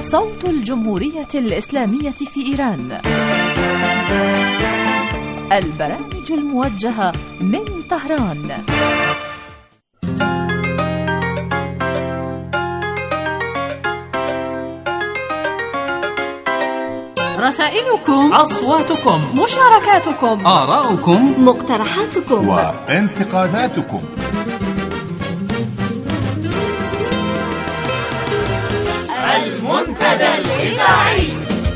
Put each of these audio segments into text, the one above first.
صوت الجمهورية الإسلامية في إيران. البرامج الموجهة من طهران. رسائلكم، أصواتكم، مشاركاتكم، آراؤكم، مقترحاتكم وانتقاداتكم. المنتدى الإذاعي.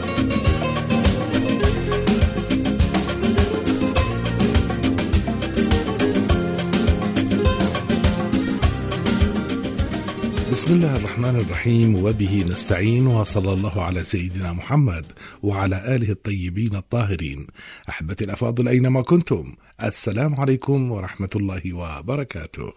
بسم الله الرحمن الرحيم، وبه نستعين، وصلى الله على سيدنا محمد وعلى آله الطيبين الطاهرين. أحبتي الأفاضل أينما كنتم، السلام عليكم ورحمة الله وبركاته.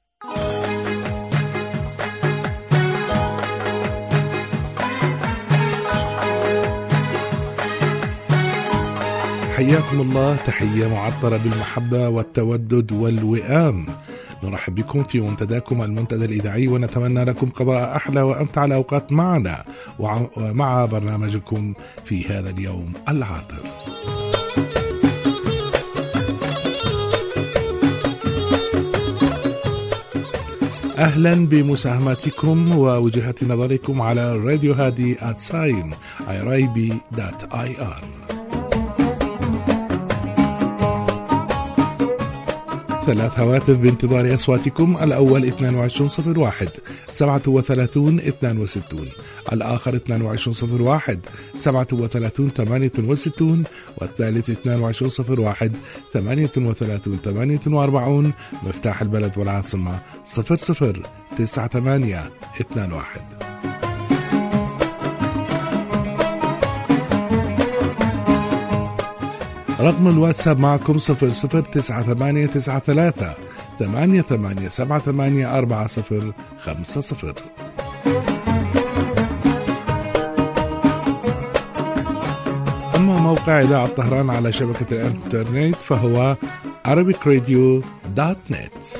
حياكم الله تحية معطرة بالمحبة والتودد والوئام. نرحب بكم في منتداكم المنتدى الإذاعي، ونتمنى لكم قضاء أحلى وأمتع الأوقات معنا ومع برنامجكم في هذا اليوم العاطر. أهلا بمساهماتكم ووجهة نظركم على راديو هادي @irib.ir. 3 هواتف بانتظار أصواتكم. الأول 2201 37 62، الآخر 2201 37 68، والثالث 2201 38 48. مفتاح البلد والعاصمة 009821. رقم الواتساب معكم 009893 88784050. أما موقع إذاعة طهران على شبكة الإنترنت فهو arabicradio.net.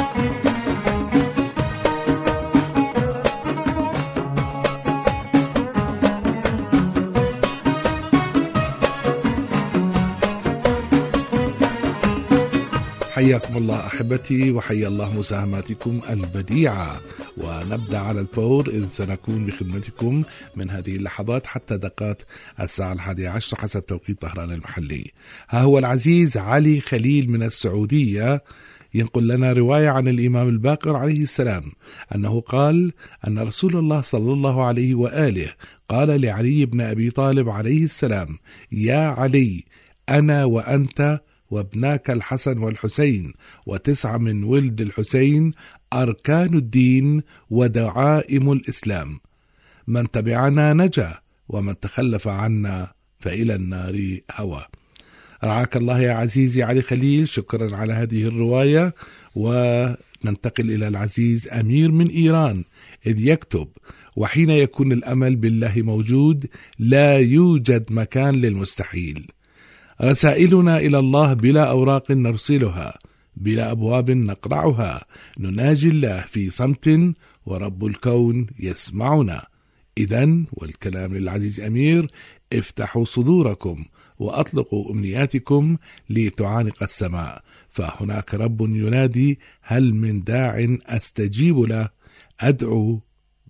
حياكم الله أحبتي، وحيا الله مساهماتكم البديعة. ونبدأ على الفور، إذ سنكون بخدمتكم من هذه اللحظات حتى دقات الساعة 11 حسب توقيت طهران المحلي. ها هو العزيز علي خليل من السعودية ينقل لنا رواية عن الإمام الباقر عليه السلام أنه قال أن رسول الله صلى الله عليه وآله قال لعلي بن أبي طالب عليه السلام: يا علي، أنا وأنت وابناك الحسن والحسين 9 من ولد الحسين أركان الدين ودعائم الإسلام، من تبعنا نجا ومن تخلف عنا فإلى النار هوى. رعاك الله يا عزيزي علي خليل، شكرا على هذه الرواية. وننتقل إلى العزيز أمير من إيران، إذ يكتب: وحين يكون الأمل بالله موجود لا يوجد مكان للمستحيل. رسائلنا إلى الله بلا أوراق نرسلها، بلا أبواب نقرعها، نناجي الله في صمت ورب الكون يسمعنا. إذن والكلام للعزيز أمير: افتحوا صدوركم وأطلقوا أمنياتكم لتعانق السماء، فهناك رب ينادي: هل من داع أستجيب له؟ أدعو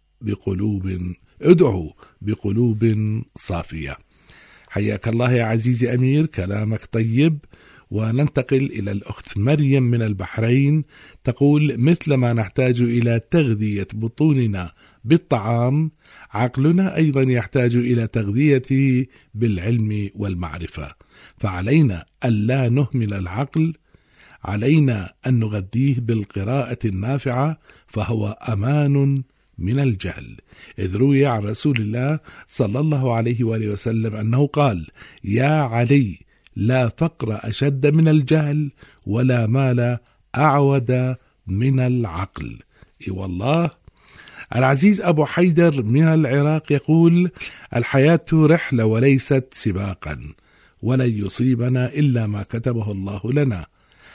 بقلوب صافية. حياك الله يا عزيزي أمير، كلامك طيب. وننتقل إلى الأخت مريم من البحرين، تقول: مثلما نحتاج إلى تغذية بطوننا بالطعام، عقلنا أيضا يحتاج إلى تغذيته بالعلم والمعرفة، فعلينا ألا نهمل العقل، علينا أن نغذيه بالقراءة النافعة، فهو أمان من الجهل، إذ روي عن رسول الله صلى الله عليه وآله وسلم أنه قال: يا علي، لا فقر أشد من الجهل، ولا مال أعود من العقل. والله. العزيز أبو حيدر من العراق يقول: الحياة رحلة وليست سباقا، ولن يصيبنا إلا ما كتبه الله لنا.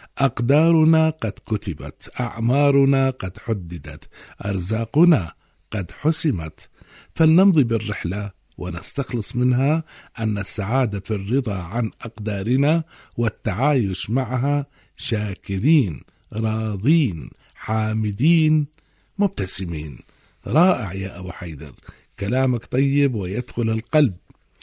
أقدارنا قد كتبت، أعمارنا قد حددت، أرزاقنا قد حسمت، فلنمضي بالرحلة ونستخلص منها أن السعادة في الرضا عن أقدارنا والتعايش معها شاكرين راضين حامدين مبتسمين. رائع يا أبو حيدر، كلامك طيب ويدخل القلب.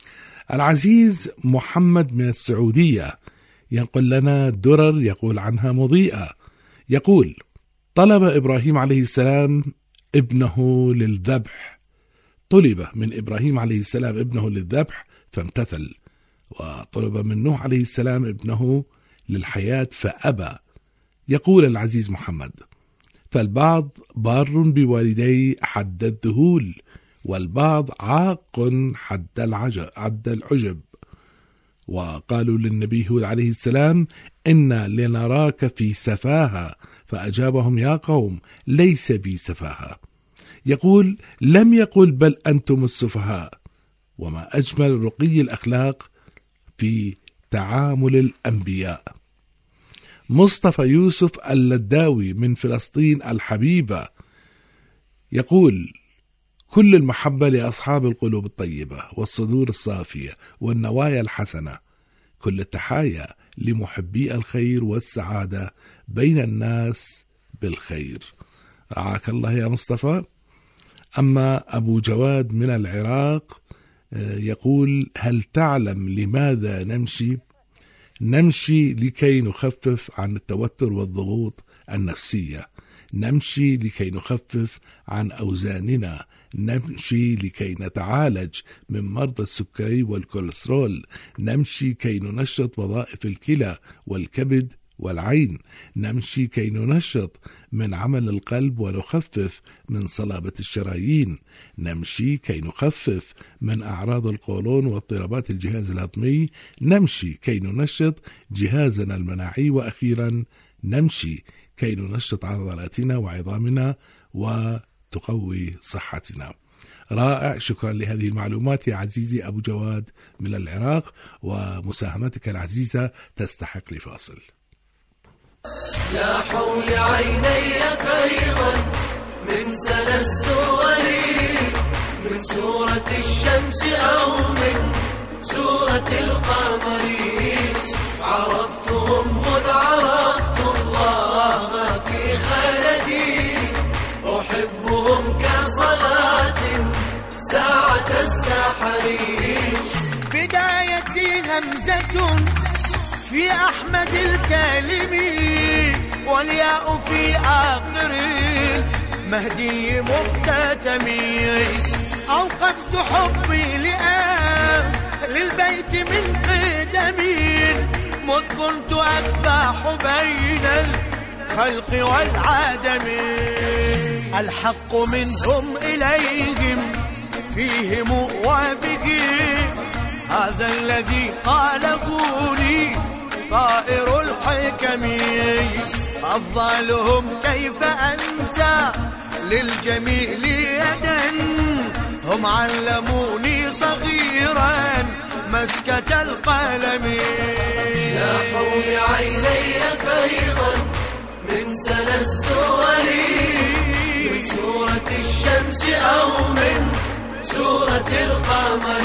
العزيز محمد من السعودية ينقل لنا درر يقول عنها مضيئة. يقول: طلب إبراهيم عليه السلام ابنه للذبح، طلب من إبراهيم عليه السلام ابنه للذبح فامتثل، وطلب من نوح عليه السلام ابنه للحياة فأبى. يقول العزيز محمد: فالبعض بار بوالديه حد الذهول، والبعض عاق حد العجب. وقالوا للنبي هود عليه السلام: إنا لنراك في سفاهة، فأجابهم: يا قوم ليس بي سفاهة. يقول: لم يقل بل أنتم السفهاء. وما أجمل رقي الأخلاق في تعامل الأنبياء. مصطفى يوسف اللداوي من فلسطين الحبيبة يقول: كل المحبة لأصحاب القلوب الطيبة والصدور الصافية والنوايا الحسنة، كل التحايا لمحبي الخير والسعادة بين الناس بالخير. رعاك الله يا مصطفى. أما أبو جواد من العراق يقول: هل تعلم لماذا نمشي؟ نمشي لكي نخفف عن التوتر والضغوط النفسية، نمشي لكي نخفف عن أوزاننا، نمشي لكي نتعالج من مرضى السكري والكوليسترول، نمشي كي ننشط وظائف الكلى والكبد والعين، نمشي كي ننشط من عمل القلب ونخفف من صلابة الشرايين، نمشي كي نخفف من أعراض القولون واضطرابات الجهاز الهضمي، نمشي كي ننشط جهازنا المناعي، وأخيرا نمشي كي ننشط عضلاتنا وعظامنا وتقوي صحتنا. رائع، شكرا لهذه المعلومات يا عزيزي أبو جواد من العراق، ومساهمتك العزيزة تستحق لفاصل. يا حول عيني فيضا من سنى السور، من سورة الشمس أو من سورة القمر، عرفتهم مذ عرفت الله في خلدي، أحبهم كصلاة ساعة السحر. بدايتي همزة في أحمد الكالمي، والياء في آخر المهدي مختتمي، أوقفت حبي للبيت من قدمي، مذ كنت أسبح بين الخلق والعدم. الحق منهم إليهم فيهم وافقين، هذا الذي قاله لي طائر الحكم. أفضلهم كيف أنسى للجميل يدا، هم علموني صغيرا مسكة القلم. يا حول عيني فيضا من سنى السور، من سورة الشمس أو من سورة القمر،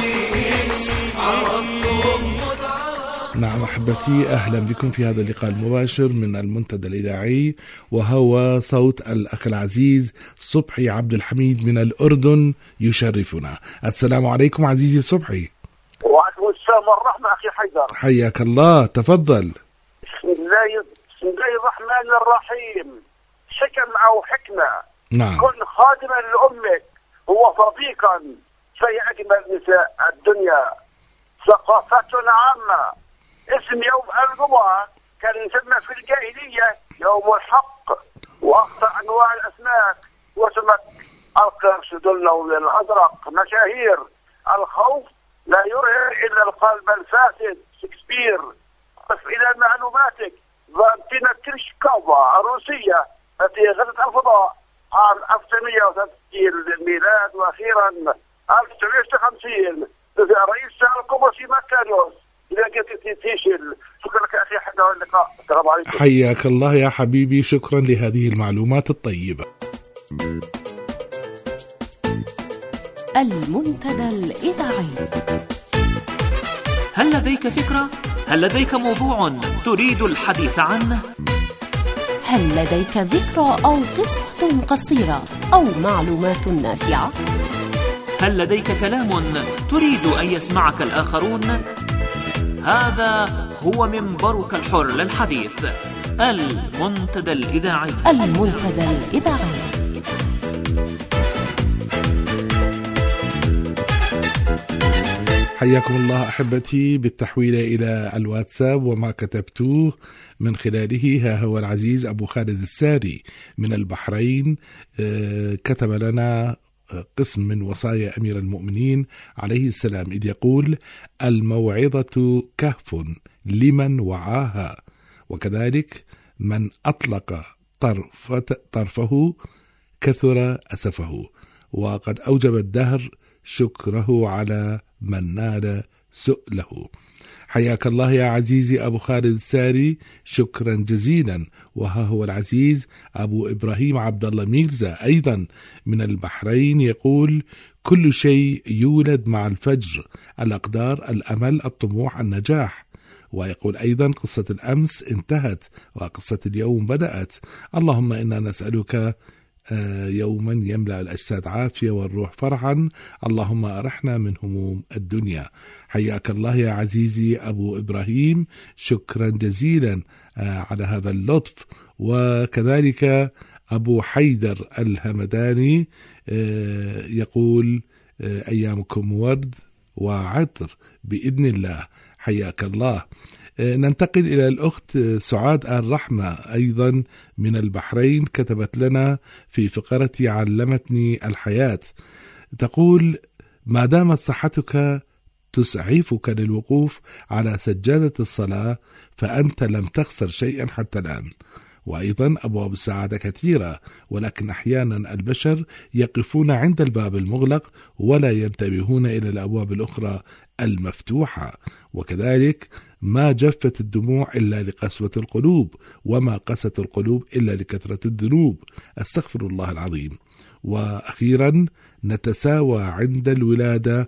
عرفتهم. نعم أحبتي، أهلا بكم في هذا اللقاء المباشر من المنتدى الإذاعي، وهو صوت الأخ العزيز صبحي عبد الحميد من الأردن يشرفنا. السلام عليكم عزيزي صبحي. وعليكم السلام والرحمة أخي حيدر، حياك الله، تفضل. بسم الله الرحمن الرحيم. حكم أو حكمة. نعم. كن خادما لأمك هو صديقا في أجمل نساء الدنيا. ثقافتنا عامة. اسم يوم الجمعة كان يسمى في الجاهلية يوم الحق، وأخطر أنواع الأسماك وسمك القرش دلو للأزرق. مشاهير: الخوف لا يرهب إلا القلب الفاسد. شكسبير. إلى معلوماتك، فالنتينا تريشكوفا الروسية التي غزت الفضاء عام 1963 للميلاد، وأخيرا 1950 رئيس القبرصي مكاريوس إلى تيشل. شكرا لك أخي حتى اللقاء. السلام عليكم. حياك الله يا حبيبي، شكرا لهذه المعلومات الطيبة. المنتدى الإذاعي. هل لديك فكرة؟ هل لديك موضوع تريد الحديث عنه؟ هل لديك ذكرى أو قصة قصيرة أو معلومات نافعة؟ هل لديك كلام تريد أن يسمعك الآخرون؟ هذا هو منبرك الحر للحديث، المنتدى الإذاعي. المنتدى الإذاعي. حياكم الله أحبتي بالتحويل إلى الواتساب وما كتبتوه من خلاله. ها هو العزيز أبو خالد الساري من البحرين كتب لنا قسم من وصايا أمير المؤمنين عليه السلام، إذ يقول: الموعظة كهف لمن وعاها، وكذلك من أطلق طرفه كثر أسفه، وقد أوجب الدهر شكره على من نال سؤله. حياك الله يا عزيزي أبو خالد الساري، شكرا جزيلا. وها هو العزيز أبو إبراهيم عبد الله ميرزا أيضا من البحرين يقول: كل شيء يولد مع الفجر، الأقدار، الأمل، الطموح، النجاح. ويقول أيضا: قصة الأمس انتهت وقصة اليوم بدأت، اللهم إنا نسألك يوما يملأ الأجساد عافية والروح فرحا، اللهم أرحنا من هموم الدنيا. حياك الله يا عزيزي أبو إبراهيم، شكرا جزيلا على هذا اللطف. وكذلك أبو حيدر الهمداني يقول: أيامكم ورد وعطر بإذن الله. حياك الله. ننتقل إلى الأخت سعاد الرحمة أيضا من البحرين، كتبت لنا في فقرة علمتني الحياة، تقول: ما دامت صحتك تسعفك للوقوف على سجادة الصلاة فأنت لم تخسر شيئا حتى الآن. وأيضا أبواب السعادة كثيرة، ولكن أحيانا البشر يقفون عند الباب المغلق ولا ينتبهون إلى الأبواب الأخرى المفتوحة. وكذلك ما جفت الدموع إلا لقسوة القلوب، وما قست القلوب إلا لكثرة الذنوب. استغفر الله العظيم. وأخيرا نتساوى عند الولادة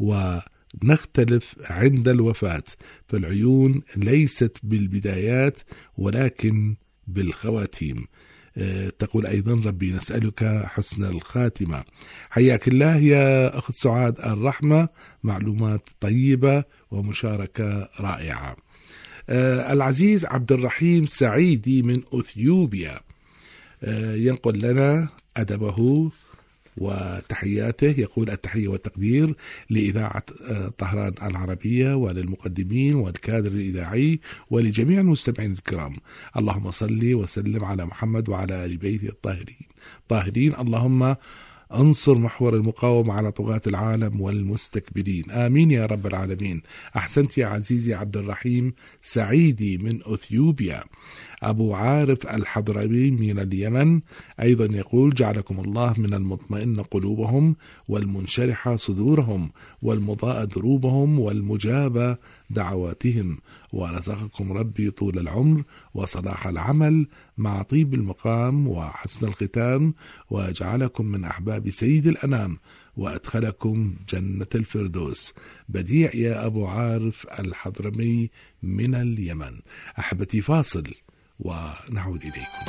ونختلف عند الوفاة، فالعيون ليست بالبدايات ولكن بالخواتيم. تقول أيضا: ربي نسألك حسن الخاتمة. حياك الله يا أخت سعاد الرحمة، معلومات طيبة ومشاركة رائعة. العزيز عبد الرحيم سعيدي من أثيوبيا ينقل لنا أدبه وتحياته، يقول: التحية والتقدير لإذاعة طهران العربية وللمقدمين والكادر الإذاعي ولجميع المستمعين الكرام. اللهم صل وسلم على محمد وعلى آل بيته الطاهرين. اللهم انصر محور المقاومة على طغاة العالم والمستكبرين، آمين يا رب العالمين. أحسنت يا عزيزي عبد الرحيم سعيدي من أثيوبيا. أبو عارف الحضرمي من اليمن أيضا يقول: جعلكم الله من المطمئن قلوبهم والمنشرحة صدورهم والمضاء دروبهم والمجابة دعواتهم، ورزقكم ربي طول العمر وصلاح العمل مع طيب المقام وحسن الختام، وجعلكم من أحباب سيد الأنام وأدخلكم جنة الفردوس. بديع يا أبو عارف الحضرمي من اليمن. أحبتي فاصل ونعود إليكم.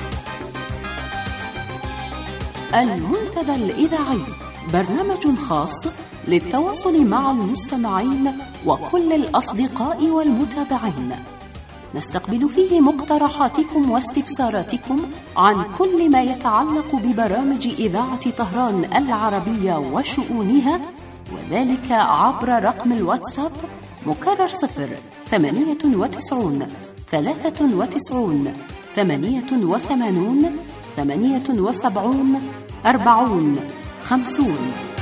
المنتدى الإذاعي برنامج خاص للتواصل مع المستمعين وكل الأصدقاء والمتابعين، نستقبل فيه مقترحاتكم واستفساراتكم عن كل ما يتعلق ببرامج إذاعة طهران العربية وشؤونها، وذلك عبر رقم الواتساب مكرر 098 93 88 78 40 50.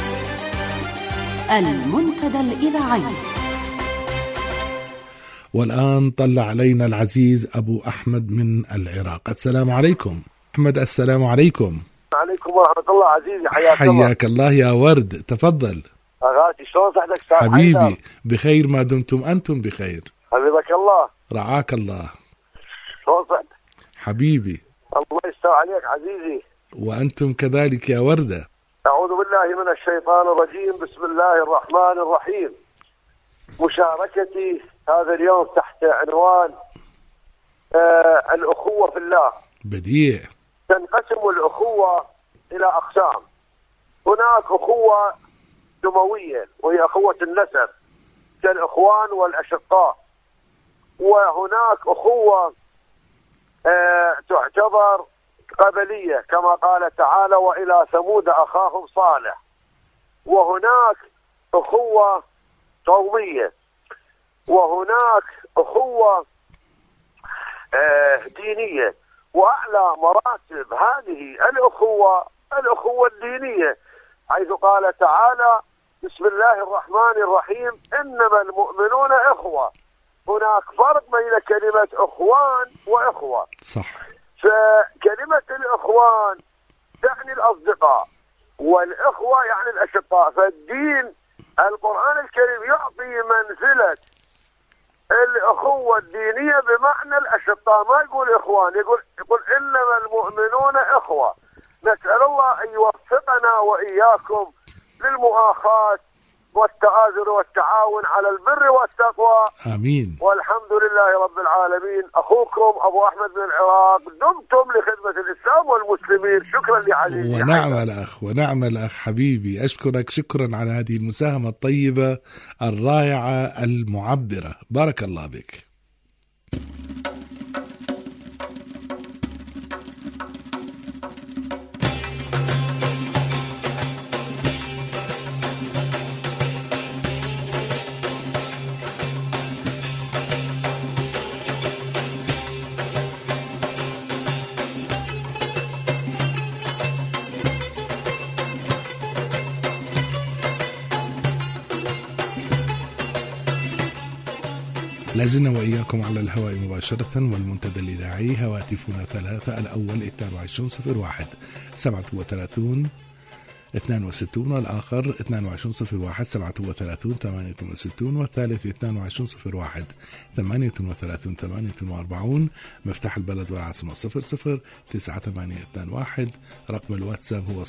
المنتدى الإذاعي. والآن طلع علينا العزيز أبو أحمد من العراق. السلام عليكم أحمد. السلام عليكم. عليكم ورحمة الله عزيزي. حياك الله يا ورد، تفضل. أغاتي شلون صحتك حبيبي؟ بخير ما دمتم أنتم بخير. حبيبك الله. رعاك الله. شلون صحتك حبيبي؟ الله يستر عليك عزيزي. وأنتم كذلك يا وردة. أعوذ بالله من الشيطان الرجيم. بسم الله الرحمن الرحيم. مشاركتي هذا اليوم تحت عنوان الأخوة في الله. بديع. تنقسم الأخوة إلى أقسام. هناك أخوة دموية وهي أخوة النسب كالإخوان والأشقاء، وهناك أخوة تعتبر قبلية كما قال تعالى وإلى ثمود أخاهم صالح، وهناك أخوة قومية، وهناك أخوة دينية. وأعلى مراتب هذه الأخوة الدينية، حيث قال تعالى بسم الله الرحمن الرحيم إنما المؤمنون إخوة. هناك فرق بين كلمة أخوان وإخوة. صح. فكلمة الإخوان تعني الأصدقاء، والإخوة يعني الأشقاء. فالدين القرآن الكريم يعطي منزلة الأخوة الدينية بمعنى الأشقاء، ما يقول إخوان، يقول إنما المؤمنون إخوة. نسأل الله أن يوفقنا وإياكم للمؤاخاة والتآزر والتعاون على البر والتقوى. آمين. والحمد لله رب العالمين. أخوكم أبو أحمد من العراق، دمتم لخدمة الإسلام والمسلمين. شكرا لعزيزي. ونعم الأخ حبيبي، أشكرك شكرا على هذه المساهمة الطيبة الرائعة المعبرة. بارك الله بك. لازلنا وإياكم على الهواء مباشرة، والمنتدى الإذاعي هواتفنا ثلاثة: الأول 2201 37 62، والآخر 2201 37 68، والثالث 2201 38 48. مفتاح البلد والعاصمة 009821. رقم الواتساب هو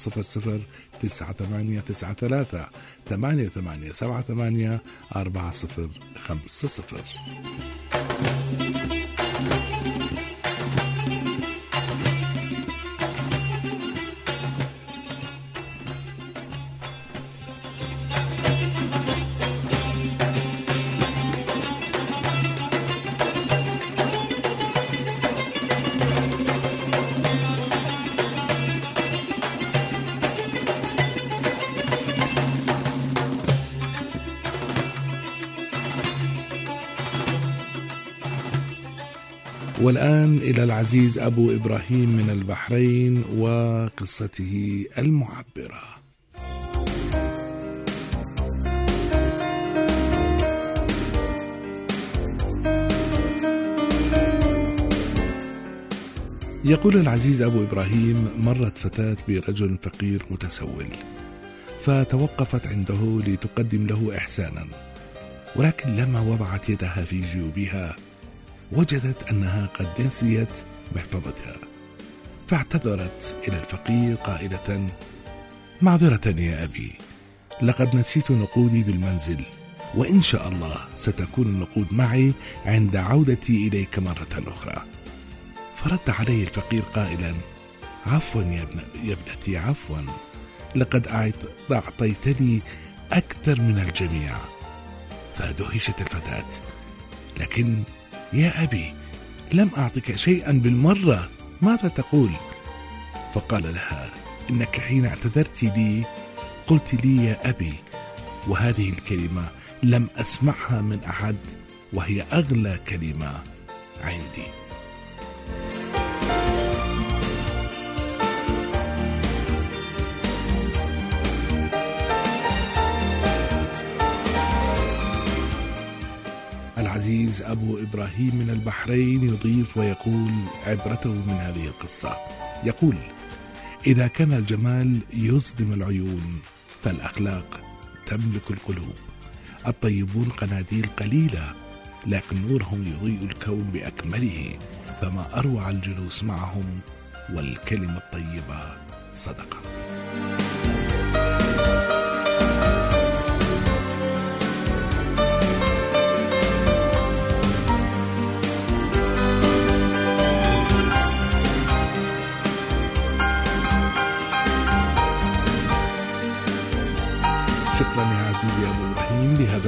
009893 8878 4050. والآن إلى العزيز أبو إبراهيم من البحرين وقصته المعبرة. يقول العزيز أبو إبراهيم: مرت فتاة برجل فقير متسول، فتوقفت عنده لتقدم له إحسانا، ولكن لما وضعت يدها في جيوبها وجدت أنها قد نسيت محفظتها، فاعتذرت إلى الفقير قائلة: معذرة يا أبي، لقد نسيت نقودي بالمنزل، وإن شاء الله ستكون النقود معي عند عودتي إليك مرة أخرى. فرد عليه الفقير قائلا: عفوا يا ابنتي، عفوا، لقد أعطيتني أكثر من الجميع. فدهشت الفتاة: لكن يا أبي، لم أعطك شيئا بالمرة، ماذا تقول؟ فقال لها: إنك حين اعتذرت لي قلت لي يا أبي، وهذه الكلمة لم أسمعها من أحد، وهي أغلى كلمة عندي. العزيز أبو إبراهيم من البحرين يضيف ويقول عبرته من هذه القصة. يقول: إذا كان الجمال يصدم العيون فالأخلاق تملك القلوب. الطيبون قناديل قليلة، لكن نورهم يضيء الكون بأكمله، فما أروع الجلوس معهم، والكلمة الطيبة صدقة.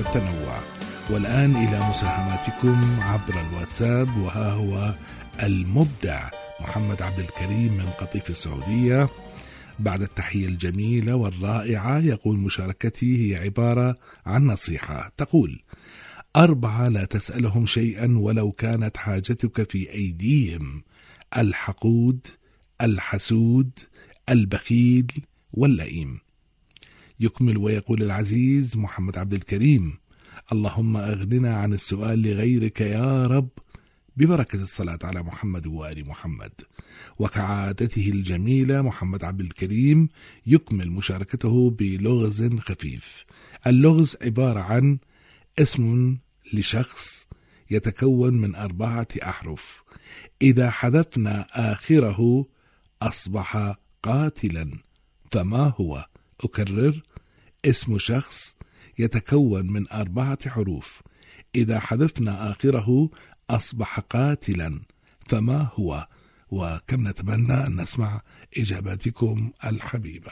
التنوع. والآن إلى مساهماتكم عبر الواتساب، وها هو المبدع محمد عبد الكريم من قطيف السعودية. بعد التحية الجميلة والرائعة يقول مشاركتي هي عبارة عن نصيحة، تقول: 4 لا تسألهم شيئا ولو كانت حاجتك في أيديهم: الحقود، الحسود، البخيل، واللئيم. يكمل ويقول العزيز محمد عبد الكريم: اللهم أغننا عن السؤال لغيرك يا رب، ببركة الصلاة على محمد وآل محمد. وكعادته الجميلة محمد عبد الكريم يكمل مشاركته بلغز خفيف. اللغز عبارة عن اسم لشخص يتكون من 4 أحرف، إذا حذفنا آخره أصبح قاتلا، فما هو؟ أكرر: اسم شخص يتكون من 4 حروف، إذا حذفنا آخره أصبح قاتلا، فما هو؟ وكم نتمنى أن نسمع إجاباتكم الحبيبة.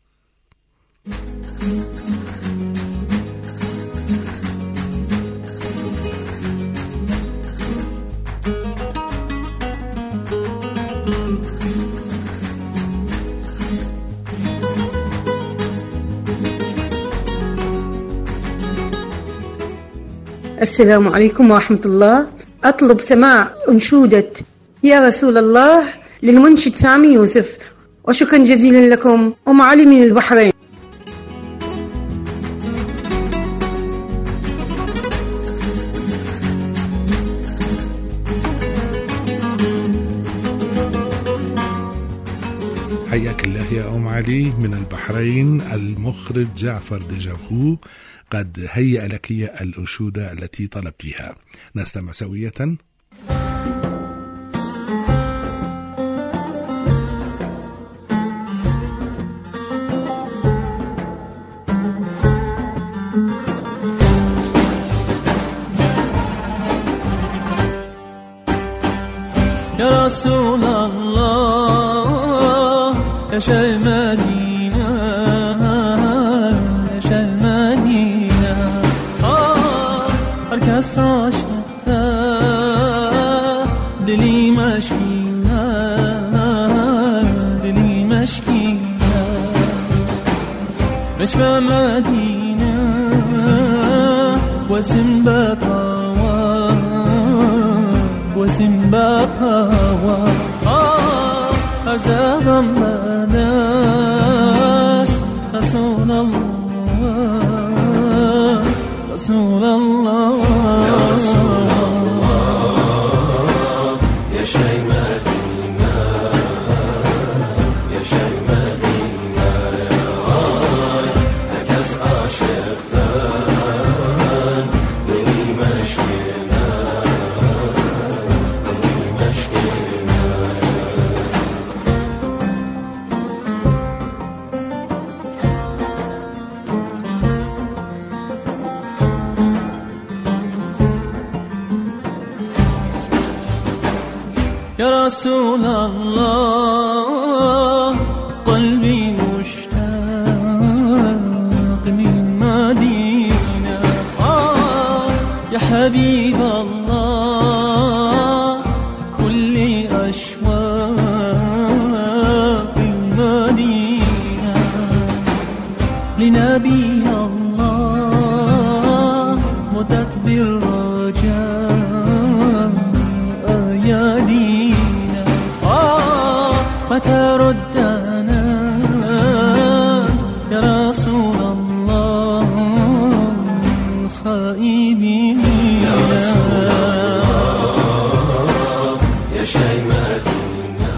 السلام عليكم ورحمة الله. أطلب سماع أنشودة يا رسول الله للمنشد سامي يوسف، وشكرا جزيلا لكم. أم علي من البحرين. حياك الله يا أم علي من البحرين. المخرج جعفر دجافو قد هيأ لك الأنشودة التي طلبتها، نستمع سوية. يا رسول الله يا شيخ مدينة، يا شيخ مدينة، أركز عشقته دلي مشكينة، دلي مشكينة، نشفى مدينة واسم بطاوة، واسم بطاوة، أرزاق الناس رسول الله، رسول الله، يا رسول الله يا شيخ مدينة، يا شيخ مدينة، هكذا عاشقتان دلي مشكينة، دلي مشكينة. يا رسول الله قلبي مشتاق من مدينة، يا حبيب الله كل أشواق المدينة، لنبي الله مدت بالرجاء أيادينا، متى ردنا يا رسول الله خائبين، يا رسول الله يا شيخ مدينة.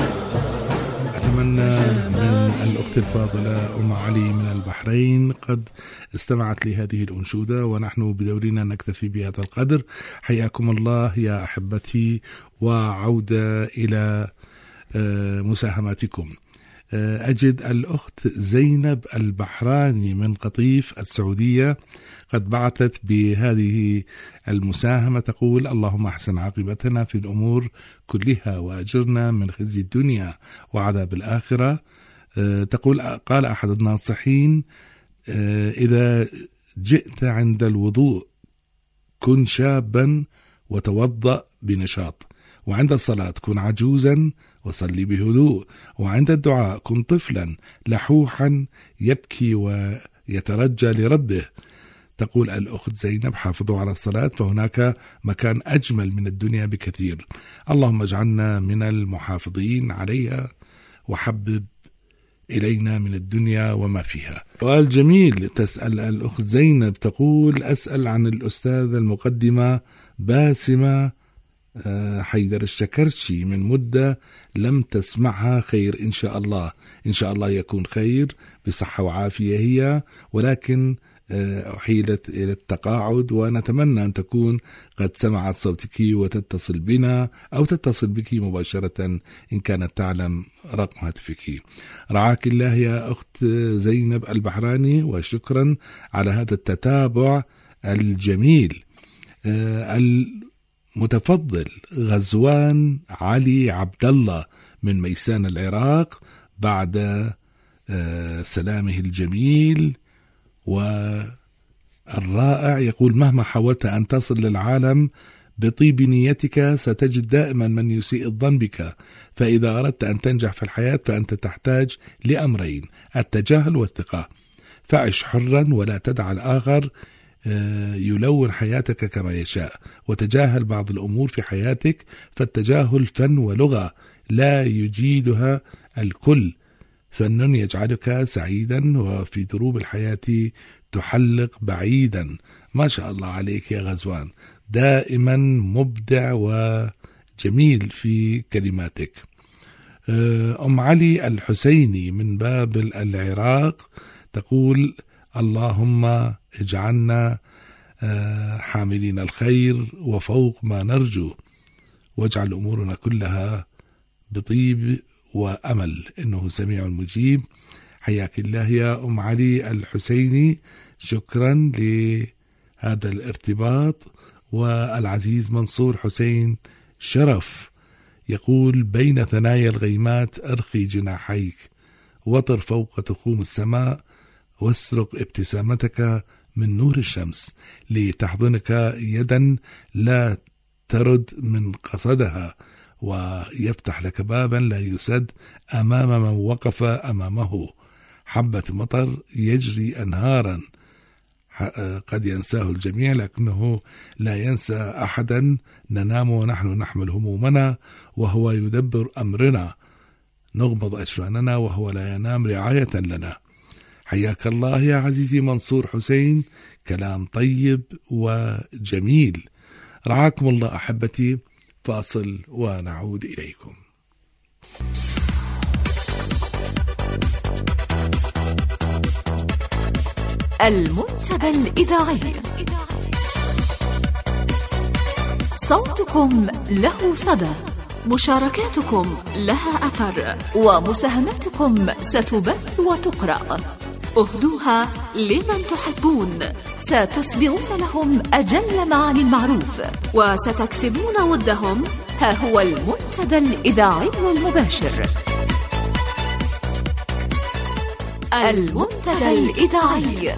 أتمنى من الأخت الفاضلة أم علي من البحرين قد استمعت لهذه الأنشودة، ونحن بدورنا نكتفي بهذا القدر. حياكم الله يا أحبتي، وعودة إلى مساهماتكم. أجد الأخت زينب البحراني من قطيف السعودية قد بعثت بهذه المساهمة، تقول: اللهم أحسن عاقبتنا في الأمور كلها وأجرنا من خزي الدنيا وعذاب الآخرة. تقول: قال أحد الناصحين: إذا جئت عند الوضوء كن شابا وتوضأ بنشاط، وعند الصلاة كن عجوزا وصلي بهدوء، وعند الدعاء كن طفلا لحوحا يبكي ويترجى لربه. تقول الأخت زينب: حافظوا على الصلاة فهناك مكان أجمل من الدنيا بكثير. اللهم اجعلنا من المحافظين عليها وحبب إلينا من الدنيا وما فيها. سؤال جميل تسأل الأخت زينب، تقول: أسأل عن الأستاذة المقدمة باسمة حيدر الشكرشي، من مدة لم تسمعها. خير إن شاء الله، إن شاء الله يكون خير بصحة وعافية هي، ولكن أحيلت إلى التقاعد، ونتمنى أن تكون قد سمعت صوتك وتتصل بنا أو تتصل بك مباشرة إن كانت تعلم رقم هاتفك. رعاك الله يا أخت زينب البحراني، وشكرا على هذا التتابع الجميل. المتفضل غزوان علي عبد الله من ميسان العراق، بعد سلامه الجميل والرائع، يقول: مهما حاولت أن تصل للعالم بطيب نيتك ستجد دائما من يسيء الظن بك، فإذا أردت أن تنجح في الحياة فأنت تحتاج لأمرين: التجاهل والثقة. فعش حرا ولا تدع الآخر يلون حياتك كما يشاء، وتجاهل بعض الأمور في حياتك، فالتجاهل فن ولغة لا يجيدها الكل. فن يجعلك سعيدا وفي دروب الحياة تحلق بعيدا. ما شاء الله عليك يا غزوان، دائما مبدع وجميل في كلماتك. أم علي الحسيني من بابل العراق تقول: اللهم اجعلنا حاملين الخير وفوق ما نرجو، واجعل أمورنا كلها بطيب وأمل، إنه سميع مجيب. حياك الله يا أم علي الحسيني، شكرا لهذا الارتباط. والعزيز منصور حسين شرف يقول: بين ثنايا الغيمات أرخي جناحيك، وطر فوق تخوم السماء، واسرق ابتسامتك من نور الشمس، لتحضنك يدا لا ترد من قصدها، ويفتح لك بابا لا يسد أمام من وقف أمامه. حبة مطر يجري أنهارا، قد ينساه الجميع لكنه لا ينسى أحدا. ننام ونحن نحمل همومنا وهو يدبر أمرنا، نغمض أجفاننا وهو لا ينام رعاية لنا. حياك الله يا عزيزي منصور حسين، كلام طيب وجميل. رعاكم الله أحبتي، فاصل ونعود إليكم. المنتدى الإذاعي، صوتكم له صدى، مشاركاتكم لها أثر، ومساهماتكم ستبث وتقرأ. أهدوها لمن تحبون، ستسبغون لهم أجل معاني المعروف، وستكسبون ودهم. ها هو المنتدى الإذاعي المباشر. المنتدى الإذاعي.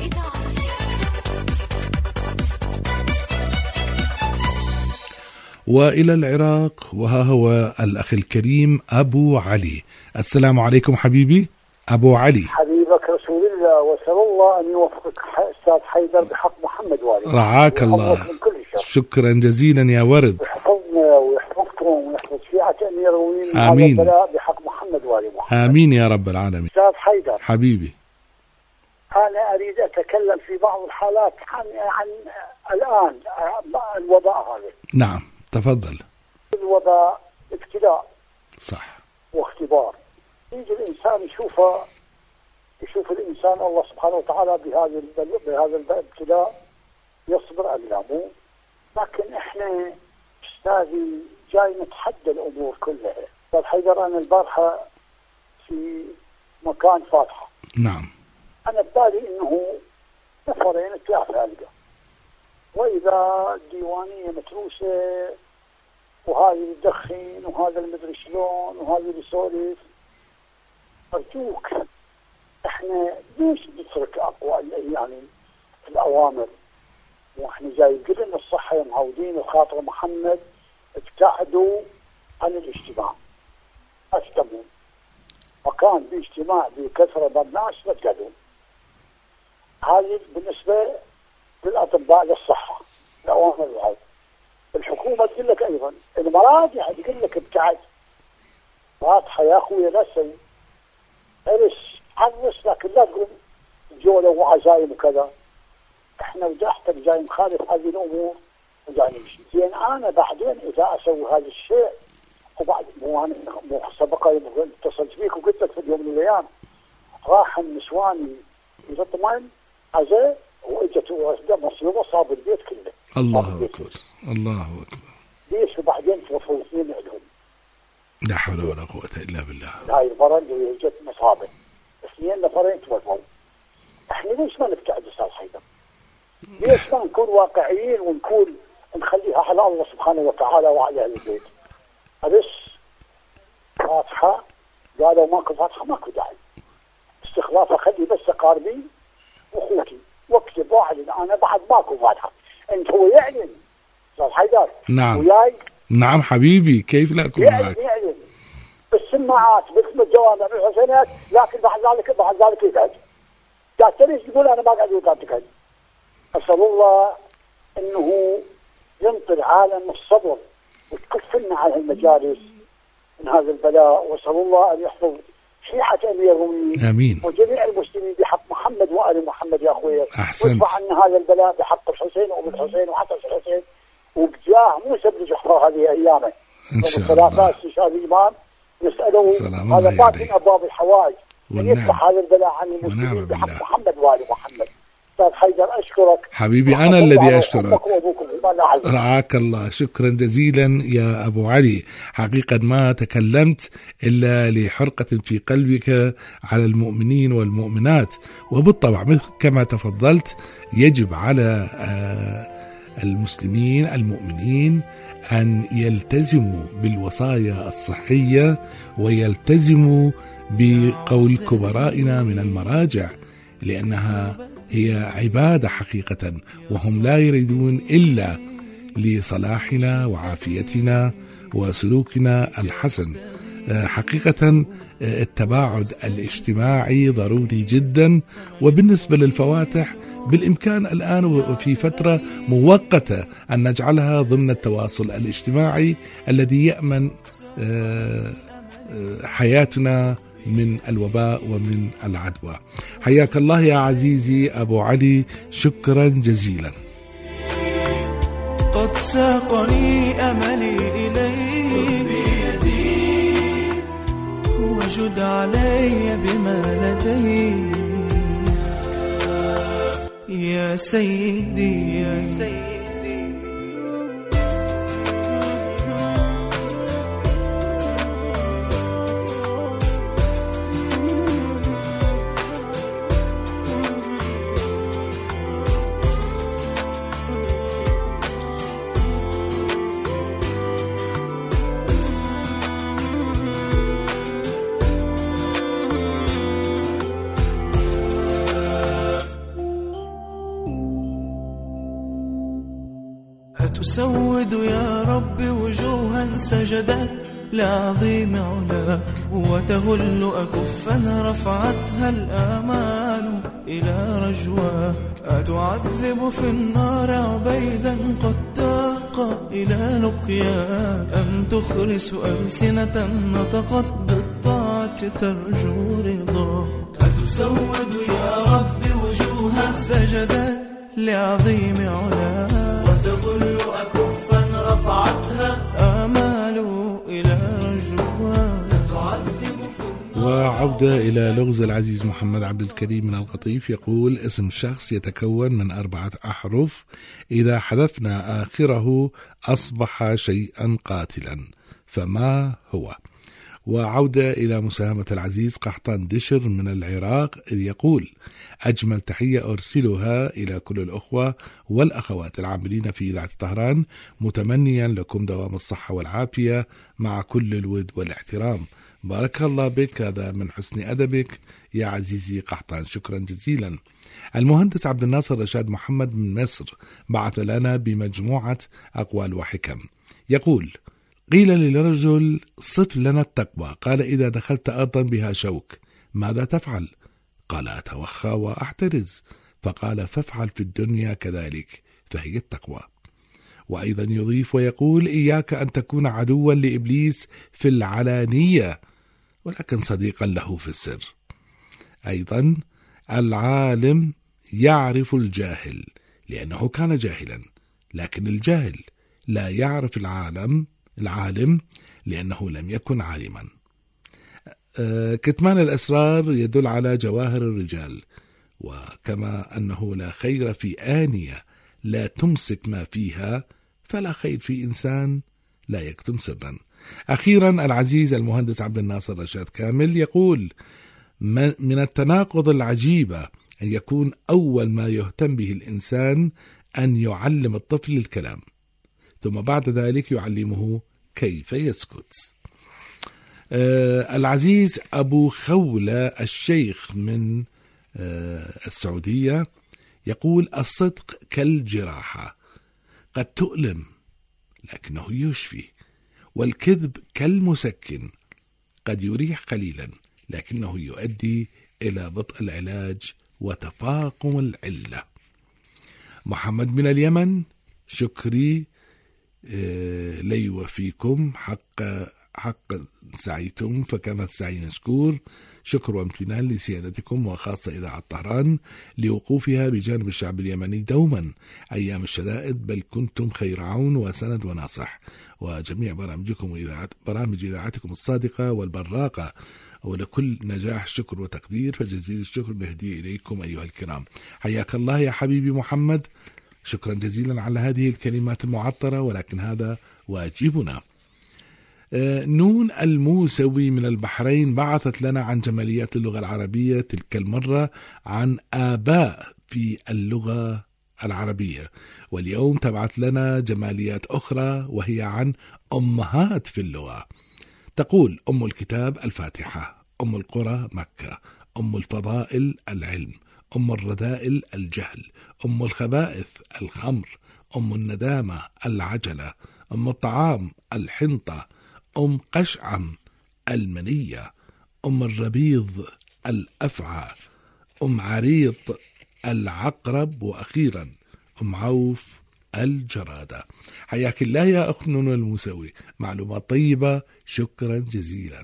وإلى العراق، وها هو الأخ الكريم أبو علي. السلام عليكم حبيبي أبو علي. حبيبك رسول الله، وسأل الله أن يوفقك أستاذ حيدر بحق محمد والي. رعاك الله، شكرا جزيلا يا ورد. يحفظنا ويحفظكم ويحفظ شيعة أمير آمين بحق محمد والي محمد. آمين يا رب العالمين. أستاذ حيدر حبيبي، أنا أريد أتكلم في بعض الحالات عن الآن الوباء هذا. نعم تفضل. الوباء ابتلاء، صح، واختبار. يجي الإنسان يشوف الإنسان الله سبحانه وتعالى بهذا الابتلاء يصبر أم لا مو. لكن إحنا أستاذي جاي نتحدى الأمور كلها. أستاذ حيدر، أنا البارحة في مكان فاتحة. نعم. أنا ببالي إنه نفرين ثلاثة ألقى، وإذا الديوانية متروسة وهذه تدخن وهذا المدري شلون وهذا يسولف. أرجوك، إحنا ليش نترك أقوال يعني في الأوامر. واحنا جاي قبل الصحة معودين وخاطر محمد ابتعدوا عن الاجتماع، أكتموا، وكان باجتماع بكثرة بالناس ما تقعدون. هذه بالنسبة للأطباء للصحة، الأوامر العود. الحكومة تقول لك أيضا، المراجع تقول لك ابتعد. واضحة يا أخوي، لا تسوي حرص، لكن لا تقول جولة وعزايم وكذا. احنا وجحتك جاي مخالف هذه الأمور وجاي نمشي. زين أنا بعدين إذا أسوي هذا الشيء وبعد مو سبق اتصلت بيك وقلت لك في اليوم من الأيام راح النسوان يطمن عزاء واجت مصيبة صاب البيت كله. الله أكبر، الله أكبر. ليش؟ وبعدين توفوا 2 عندهم. لا حول ولا قوة إلا بالله. هاي المرة اللي اجت مصابة 2 نفرين توفوا. احنا ليش ما نبتعد أستاذ حيدر؟ ليش ما نكون واقعيين ونكون نخليها على الله سبحانه وتعالى وعلى أهل البيت؟ بس فاتحة قالوا ماكو فاتحة ماكو داعي. استخلافها خلي بس أقاربي وأخوتي واكتب واعلن أنا بعد ماكو فاتحة. أنت هو يعلن أستاذ حيدر. نعم وياي؟ نعم حبيبي، كيف لا أكون معك؟ يعلن بالسماعات باسم الجوامع بالحسنات، لكن بعد ذلك يقعد. تعتريش تقول أنا ما قاعد تقعد. أسأل الله أنه ينطر عالم الصبر وتكفلنا على المجالس من هذا البلاء. وأسأل الله أن يحفظ شيعة أمير المؤمنين آمين وجميع المسلمين بحق محمد وآل محمد يا أخوي. أحسنت. وادفع عنا هذا البلاء بحق الحسين وابن الحسين وحسن الحسين وبجاه موسى بن جعفر هذه أيامه. إن شاء الله. استشهاد الإمام نسأله هذا باطن أبواب الحوائج أن يفتح هذا البلاء عن المسلمين بحق محمد وآل محمد. أستاذ حيدر أشكرك حبيبي، أنا الذي أشكرك. رعاك الله، شكرا جزيلا يا أبو علي. حقيقة ما تكلمت إلا لحرقة في قلبك على المؤمنين والمؤمنات، وبالطبع كما تفضلت يجب على المسلمين المؤمنين أن يلتزموا بالوصايا الصحية ويلتزموا بقول كبرائنا من المراجع، لأنها هي عبادة حقيقة، وهم لا يريدون إلا لصلاحنا وعافيتنا وسلوكنا الحسن. حقيقة التباعد الاجتماعي ضروري جدا. وبالنسبة للفواتح بالإمكان الآن وفي فترة مؤقتة أن نجعلها ضمن التواصل الاجتماعي الذي يأمن حياتنا من الوباء ومن العدوى. حياك الله يا عزيزي أبو علي، شكرا جزيلا. قد ساقني أملي إليك بيدي وجد علي بما لديك يا سيدي يا سيدي. تسود يا رب وجوها سجدت لعظيم علاك وتهل أكفا رفعتها الآمال إلى رجواك. أتعذب في النار عبيدا قد تاق إلى لقياك أم تخرس ألسنة نطقت بالطاعة ترجو رضاك. أتسود يا رب وجوها سجدت لعظيم علاك وتظل أكفا رفعتها آمال إلى رجواك. وعودة إلى لغز العزيز محمد عبد الكريم من القطيف، يقول اسم شخص يتكون من 4 أحرف إذا حذفنا آخره أصبح شيئا قاتلا، فما هو؟ وعودة إلى مساهمة العزيز قحطان دشر من العراق، إذ يقول أجمل تحية أرسلها إلى كل الأخوة والأخوات العاملين في إذاعة طهران، متمنيا لكم دوام الصحة والعافية مع كل الود والاحترام. بارك الله بك، هذا من حسن أدبك يا عزيزي قحطان، شكرا جزيلا. المهندس عبد الناصر رشاد محمد من مصر بعث لنا بمجموعة أقوال وحكم، يقول: قيل لرجل صف لنا التقوى، قال: إذا دخلت أرضا بها شوك ماذا تفعل؟ قال: أتوخى وأحترز. فقال: فافعل في الدنيا كذلك فهي التقوى. وأيضا يضيف ويقول: إياك أن تكون عدوا لإبليس في العلانية ولكن صديقا له في السر. أيضا: العالم يعرف الجاهل لأنه كان جاهلا، لكن الجاهل لا يعرف العالم لأنه لم يكن عالما. كتمان الأسرار يدل على جواهر الرجال، وكما أنه لا خير في آنية لا تمسك ما فيها فلا خير في إنسان لا يكتم سرا. أخيرا العزيز المهندس عبد الناصر رشاد كامل يقول: من التناقض العجيبة أن يكون أول ما يهتم به الإنسان أن يعلم الطفل الكلام، ثم بعد ذلك يعلمه كيف يسكت. العزيز أبو خولة الشيخ من السعودية يقول: الصدق كالجراحة قد تؤلم لكنه يشفي، والكذب كالمسكن قد يريح قليلا لكنه يؤدي إلى بطء العلاج وتفاقم العلة. محمد من اليمن: شكري لي وفيكم، حق سعيتم فكما السعي مشكور. شكر وامتنان لسيادتكم وخاصة إذاعة طهران لوقوفها بجانب الشعب اليمني دوما أيام الشدائد، بل كنتم خير عون وسند وناصح، وجميع برامج إذاعتكم الصادقة والبراقة، ولكل نجاح شكر وتقدير، فجزيل الشكر نهدي إليكم أيها الكرام. حياك الله يا حبيبي محمد، شكرا جزيلا على هذه الكلمات المعطرة، ولكن هذا واجبنا. نون الموسوي من البحرين بعثت لنا عن جماليات اللغة العربية، تلك المرة عن آباء في اللغة العربية، واليوم تبعث لنا جماليات أخرى وهي عن أمهات في اللغة. تقول: أم الكتاب الفاتحة، أم القرى مكة، أم الفضائل العلم، أم الرذائل الجهل، أم الخبائث الخمر، أم الندامة العجلة، أم الطعام الحنطة، أم قشعم المنية، أم الربيض الأفعى، أم عريط العقرب، وأخيرا أم عوف الجرادة. حياك الله يا أخت نون الموسوي، معلومات طيبة، شكرا جزيلا.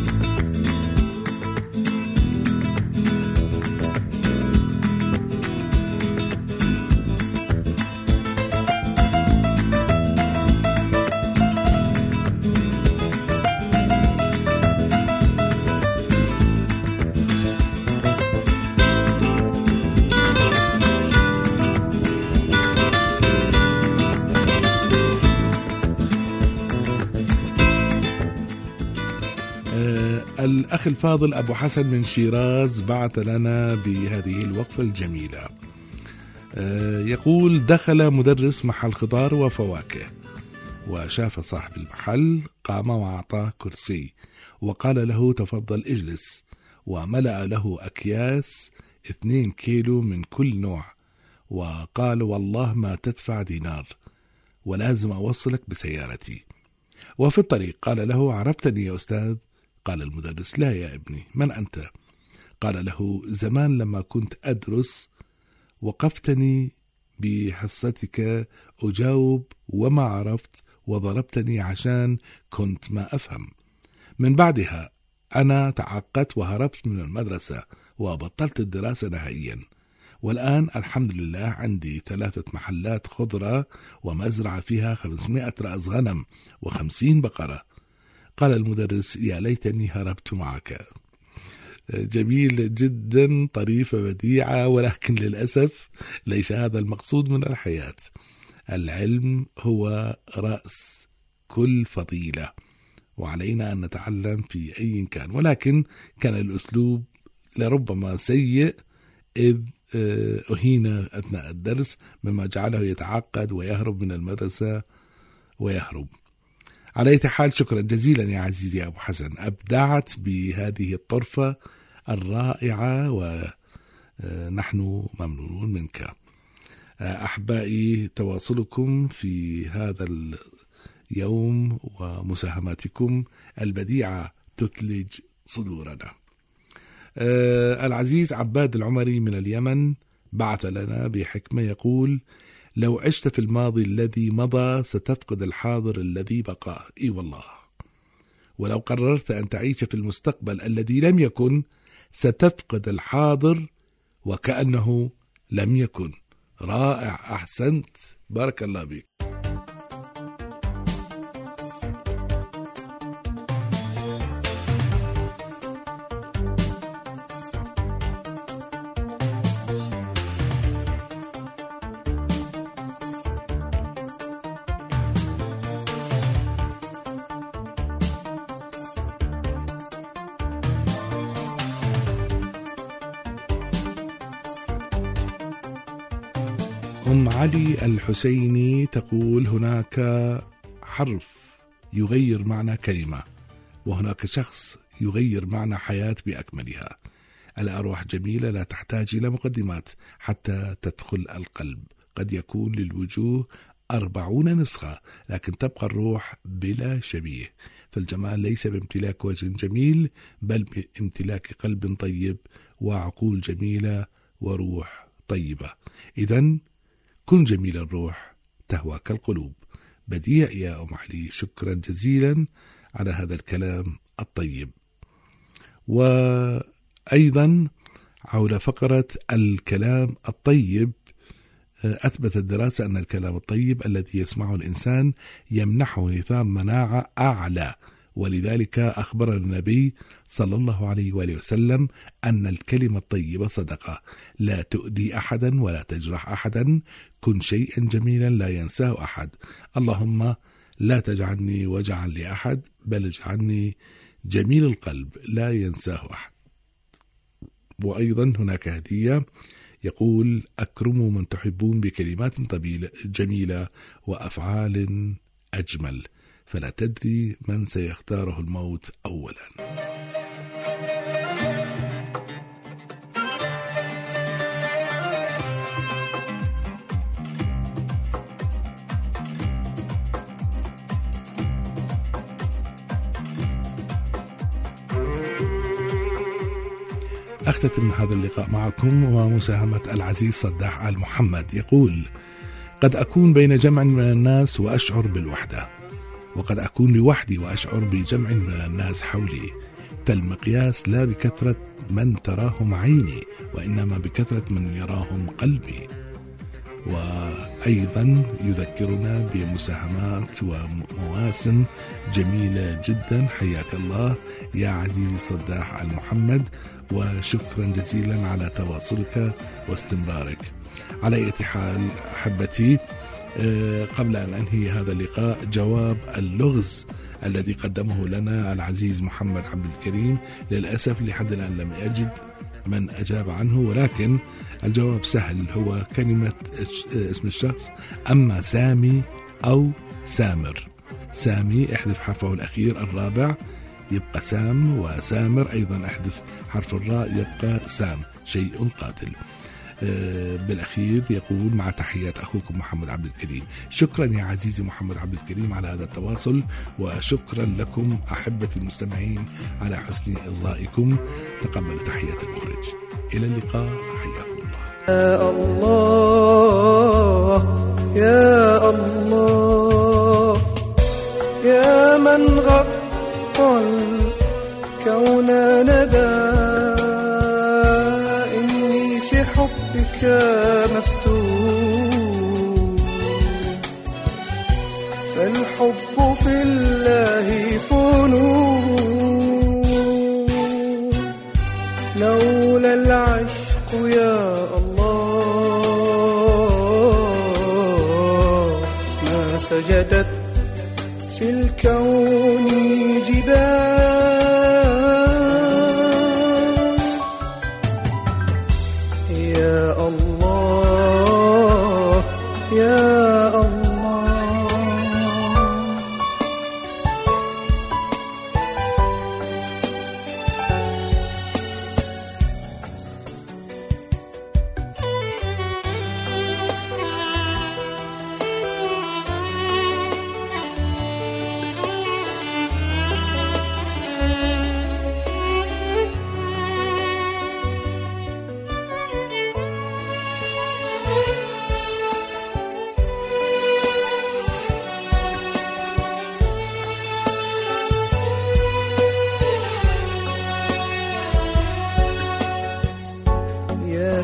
الأخ الفاضل أبو حسن من شيراز بعث لنا بهذه الوقفة الجميلة، يقول: دخل مدرس محل خضار وفواكه وشاف صاحب المحل، قام وأعطاه كرسي وقال له: تفضل اجلس، وملأ له أكياس 2 كيلو من كل نوع، وقال: والله ما تدفع دينار ولازم أوصلك بسيارتي. وفي الطريق قال له: عرفتني يا أستاذ؟ قال المدرس: لا يا ابني، من أنت؟ قال له: زمان لما كنت أدرس وقفتني بحصتك أجاوب وما عرفت وضربتني عشان كنت ما أفهم. من بعدها أنا تعقدت وهربت من المدرسة وبطلت الدراسة نهائيا، والآن الحمد لله عندي 3 محلات خضرة ومزرعة فيها 500 رأس غنم و50 بقرة. قال المدرس: يا ليتني هربت معك. جميل جدا، طريفة بديعة، ولكن للأسف ليس هذا المقصود من الحياة. العلم هو رأس كل فضيلة، وعلينا أن نتعلم في أي كان، ولكن كان الأسلوب لربما سيء إذ أهين أثناء الدرس، مما جعله يتعقد ويهرب من المدرسة ويهرب. على أي حال شكرا جزيلا يا عزيزي أبو حسن، أبدعت بهذه الطرفة الرائعة ونحن ممنونون منك. أحبائي، تواصلكم في هذا اليوم ومساهماتكم البديعة تثلج صدورنا. العزيز عباد العمري من اليمن بعث لنا بحكمة يقول: لو عشت في الماضي الذي مضى ستفقد الحاضر الذي بقى. إي والله. ولو قررت أن تعيش في المستقبل الذي لم يكن ستفقد الحاضر وكأنه لم يكن. رائع، أحسنت، بارك الله بك. أم علي الحسيني تقول: هناك حرف يغير معنى كلمة، وهناك شخص يغير معنى حياة بأكملها. الأرواح جميلة لا تحتاج إلى مقدمات حتى تدخل القلب. قد يكون للوجوه 40 نسخة، لكن تبقى الروح بلا شبيه. فالجمال ليس بامتلاك وجه جميل، بل بامتلاك قلب طيب وعقول جميلة وروح طيبة. إذن كن جميل الروح تهواك القلوب. بديع يا أم علي، شكرا جزيلا على هذا الكلام الطيب. وأيضا حول فقرة الكلام الطيب، أثبتت الدراسة أن الكلام الطيب الذي يسمعه الإنسان يمنحه نظام مناعة أعلى، ولذلك أخبر النبي صلى الله عليه وآله وسلم أن الكلمة الطيبة صدقة، لا تؤذي أحدا ولا تجرح أحدا، كن شيئا جميلا لا ينساه أحد. اللهم لا تجعلني وجعا لأحد، بل اجعلني جميل القلب لا ينساه أحد. وأيضا هناك هدية، يقول: أكرموا من تحبون بكلمات جميلة وأفعال أجمل، فلا تدري من سيختاره الموت أولا. أختتم هذا اللقاء معكم ومساهمة العزيز صداح آل محمد، يقول: قد أكون بين جمع من الناس وأشعر بالوحدة، وقد أكون لوحدي وأشعر بجمع من الناس حولي، فالمقياس لا بكثرة من تراهم عيني، وإنما بكثرة من يراهم قلبي. وأيضا يذكرنا بمساهمات ومواسم جميلة جدا. حياك الله يا عزيزي صداح آل محمد، وشكرا جزيلا على تواصلك واستمرارك. على أي حال أحبتي، قبل أن أنهي هذا اللقاء، جواب اللغز الذي قدمه لنا العزيز محمد عبد الكريم للأسف لحد الآن لم أجد من أجاب عنه، ولكن الجواب سهل، هو كلمة اسم الشخص، أما سامي أو سامر. سامي احذف حرفه الأخير الرابع يبقى سام، وسامر أيضا احذف حرف الراء يبقى سام، شيء قاتل. بالأخير يقول: مع تحيات أخوكم محمد عبد الكريم. شكرا يا عزيزي محمد عبد الكريم على هذا التواصل، وشكرا لكم أحبتي المستمعين على حسن إصغائكم. تقبلوا تحيات المخرج. إلى اللقاء، حياكم الله. يا الله يا من غطى الكون ندى، حبك مفتون، فالحب في الله فنون، لولا العشق يا الله ما سجدت في الكون جبال.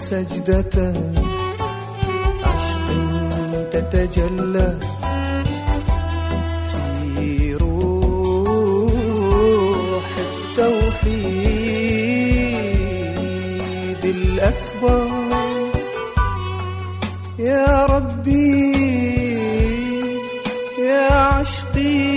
سجدة عشق تتجلى في روح التوحيد الأكبر. يا ربي يا عشقي